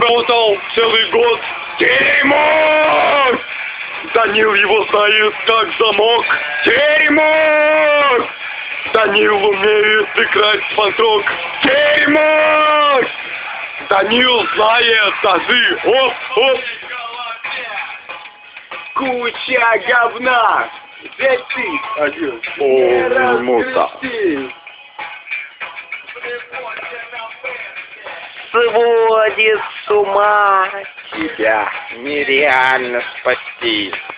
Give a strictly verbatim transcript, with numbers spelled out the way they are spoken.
проработал целый год. Дерьмо! Данил его знает как замок. Дерьмо! Данил умеет играть в панк-рок. Дерьмо! Данил знает тазы. Оп, оп. Куча говна! Взять ты! Один. О, мута. Сводит с ума, тебя нереально спасти.